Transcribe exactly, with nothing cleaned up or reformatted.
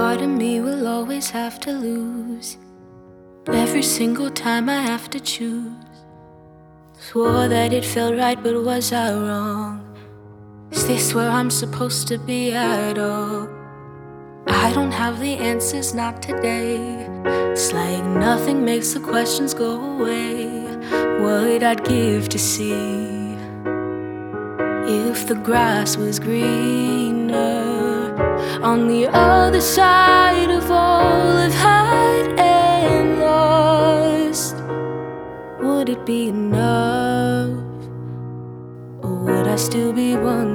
part of me will always have to lose. Every single time I have to choose. Swore that it felt right, but was I wrong? Is this where I'm supposed to be at all? I don't have the answers, not today. It's like nothing makes the questions go away. What I'd give to see if the grass was greener on the other side of all I've had and lost. Would it be enough, or would I still be one